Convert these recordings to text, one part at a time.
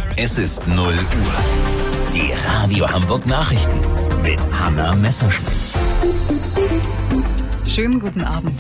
Es ist 0 Uhr. Die Radio Hamburg Nachrichten mit Hanna Messerschmidt. Schönen guten Abend.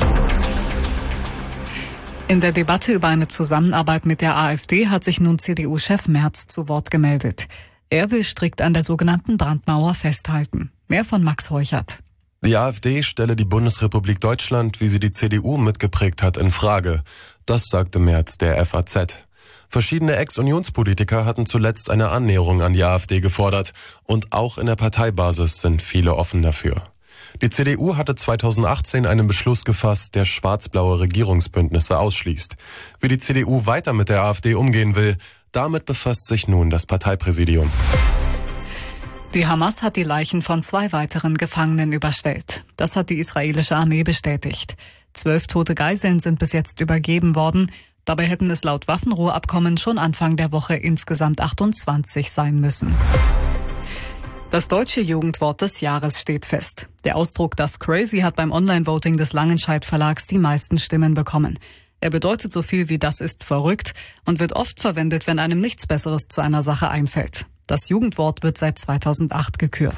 In der Debatte über eine Zusammenarbeit mit der AfD hat sich nun CDU-Chef Merz zu Wort gemeldet. Er will strikt an der sogenannten Brandmauer festhalten. Mehr von Max Heuchert. Die AfD stelle die Bundesrepublik Deutschland, wie sie die CDU mitgeprägt hat, in Frage. Das sagte Merz der FAZ. Verschiedene Ex-Unionspolitiker hatten zuletzt eine Annäherung an die AfD gefordert. Und auch in der Parteibasis sind viele offen dafür. Die CDU hatte 2018 einen Beschluss gefasst, der schwarz-blaue Regierungsbündnisse ausschließt. Wie die CDU weiter mit der AfD umgehen will, damit befasst sich nun das Parteipräsidium. Die Hamas hat die Leichen von 2 weiteren Gefangenen überstellt. Das hat die israelische Armee bestätigt. 12 tote Geiseln sind bis jetzt übergeben worden. Dabei hätten es laut Waffenruheabkommen schon Anfang der Woche insgesamt 28 sein müssen. Das deutsche Jugendwort des Jahres steht fest. Der Ausdruck "das Crazy" hat beim Online-Voting des Langenscheidt Verlags die meisten Stimmen bekommen. Er bedeutet so viel wie "das ist verrückt" und wird oft verwendet, wenn einem nichts Besseres zu einer Sache einfällt. Das Jugendwort wird seit 2008 gekürt.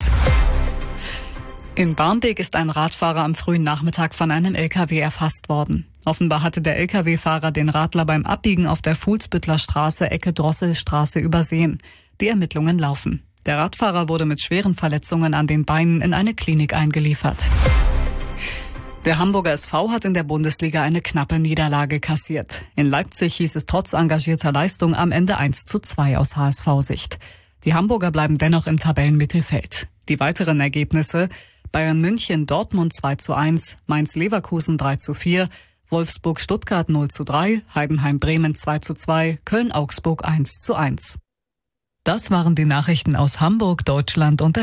In Barmbek ist ein Radfahrer am frühen Nachmittag von einem LKW erfasst worden. Offenbar hatte der LKW-Fahrer den Radler beim Abbiegen auf der Fuhlsbüttler Straße Ecke Drosselstraße übersehen. Die Ermittlungen laufen. Der Radfahrer wurde mit schweren Verletzungen an den Beinen in eine Klinik eingeliefert. Der Hamburger SV hat in der Bundesliga eine knappe Niederlage kassiert. In Leipzig hieß es trotz engagierter Leistung am Ende 1:2 aus HSV-Sicht. Die Hamburger bleiben dennoch im Tabellenmittelfeld. Die weiteren Ergebnisse: Bayern München Dortmund 2:1, Mainz Leverkusen 3:4, Wolfsburg Stuttgart 0:3, Heidenheim Bremen 2:2, Köln Augsburg 1:1. Das waren die Nachrichten aus Hamburg, Deutschland und der